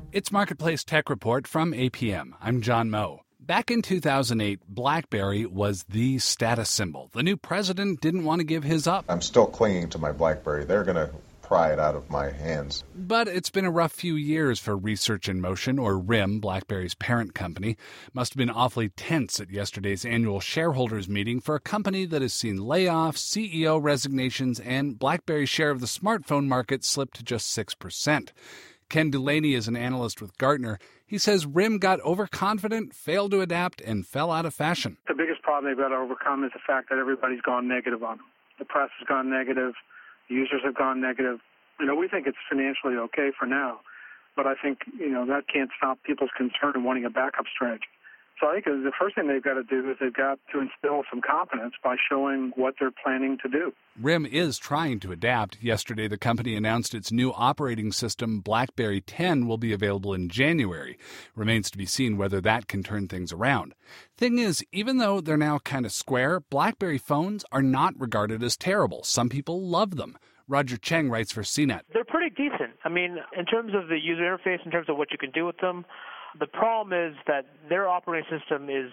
It's Marketplace Tech Report from APM. I'm John Moe. Back in 2008, BlackBerry was the status symbol. The new president didn't want to give his up. I'm still clinging to my BlackBerry. They're going to pry it out of my hands. But it's been a rough few years for Research in Motion, or RIM, BlackBerry's parent company. Must have been awfully tense at yesterday's annual shareholders meeting for a company that has seen layoffs, CEO resignations, and BlackBerry's share of the smartphone market slip to just 6%. Ken Delaney is an analyst with Gartner. He says RIM got overconfident, failed to adapt, and fell out of fashion. The biggest problem they've got to overcome is the fact that everybody's gone negative on them. The press has gone negative. Users have gone negative. We think it's financially okay for now, but I think, that can't stop people's concern in wanting a backup strategy. So I think the first thing they've got to do is they've got to instill some confidence by showing what they're planning to do. RIM is trying to adapt. Yesterday, the company announced its new operating system, BlackBerry 10, will be available in January. Remains to be seen whether that can turn things around. Thing is, even though they're now kind of square, BlackBerry phones are not regarded as terrible. Some people love them. Roger Cheng writes for CNET. They're pretty decent. In terms of the user interface, in terms of what you can do with them, the problem is that their operating system is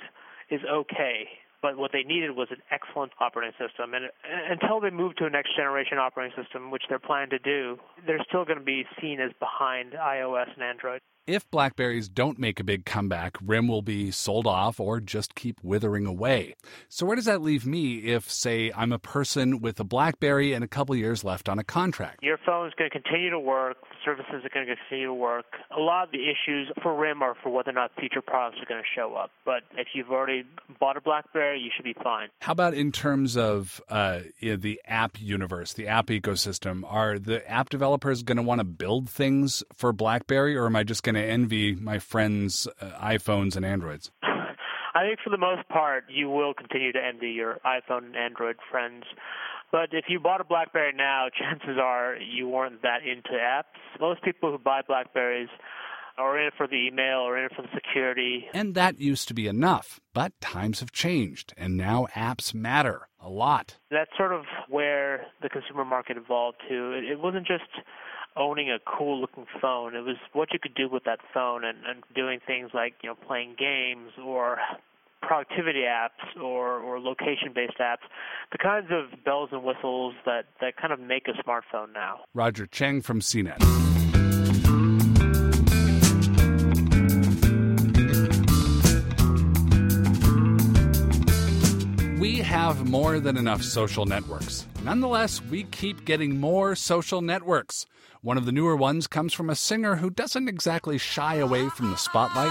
okay, but what they needed was an excellent operating system. And until they move to a next-generation operating system, which they're planning to do, they're still going to be seen as behind iOS and Android. If BlackBerries don't make a big comeback, RIM will be sold off or just keep withering away. So where does that leave me if, say, I'm a person with a BlackBerry and a couple years left on a contract? Your phone is going to continue to work. Services are going to continue to work. A lot of the issues for RIM are for whether or not future products are going to show up. But if you've already bought a BlackBerry, you should be fine. How about in terms of the app universe, the app ecosystem? Are the app developers going to want to build things for BlackBerry, or am I just going to envy my friends' iPhones and Androids? I think for the most part, you will continue to envy your iPhone and Android friends. But if you bought a BlackBerry now, chances are you weren't that into apps. Most people who buy BlackBerries are in it for the email or in it for the security. And that used to be enough. But times have changed, and now apps matter a lot. That's sort of where the consumer market evolved to. It wasn't just owning a cool-looking phone. It was what you could do with that phone and doing things like, playing games or productivity apps or location-based apps, the kinds of bells and whistles that kind of make a smartphone now. Roger Cheng from CNET. We have more than enough social networks. Nonetheless, we keep getting more social networks. One of the newer ones comes from a singer who doesn't exactly shy away from the spotlight.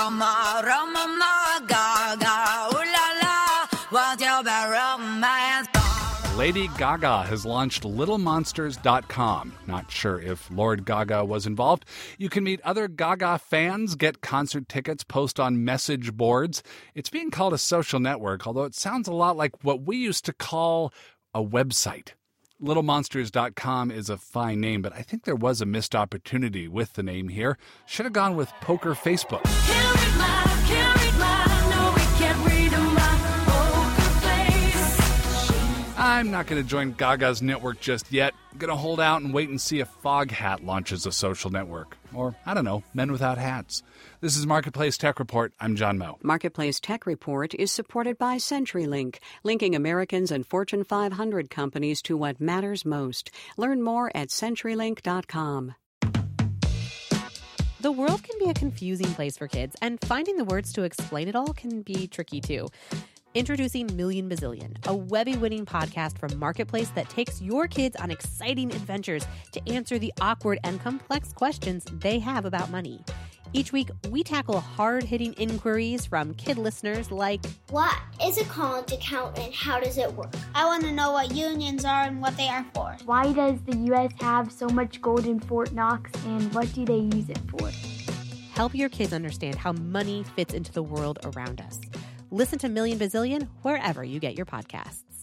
Lady Gaga has launched LittleMonsters.com. Not sure if Lord Gaga was involved. You can meet other Gaga fans, get concert tickets, post on message boards. It's being called a social network, although it sounds a lot like what we used to call a website. LittleMonsters.com is a fine name, but I think there was a missed opportunity with the name here. Should have gone with Poker Facebook. I'm not going to join Gaga's network just yet. I'm going to hold out and wait and see if Foghat launches a social network. Or, I don't know, Men Without Hats. This is Marketplace Tech Report. I'm John Moe. Marketplace Tech Report is supported by CenturyLink, linking Americans and Fortune 500 companies to what matters most. Learn more at CenturyLink.com. The world can be a confusing place for kids, and finding the words to explain it all can be tricky too. Introducing Million Bazillion, a Webby-winning podcast from Marketplace that takes your kids on exciting adventures to answer the awkward and complex questions they have about money. Each week, we tackle hard-hitting inquiries from kid listeners like, what is a college account and how does it work? I want to know what unions are and what they are for. Why does the U.S. have so much gold in Fort Knox and what do they use it for? Help your kids understand how money fits into the world around us. Listen to Million Bazillion wherever you get your podcasts.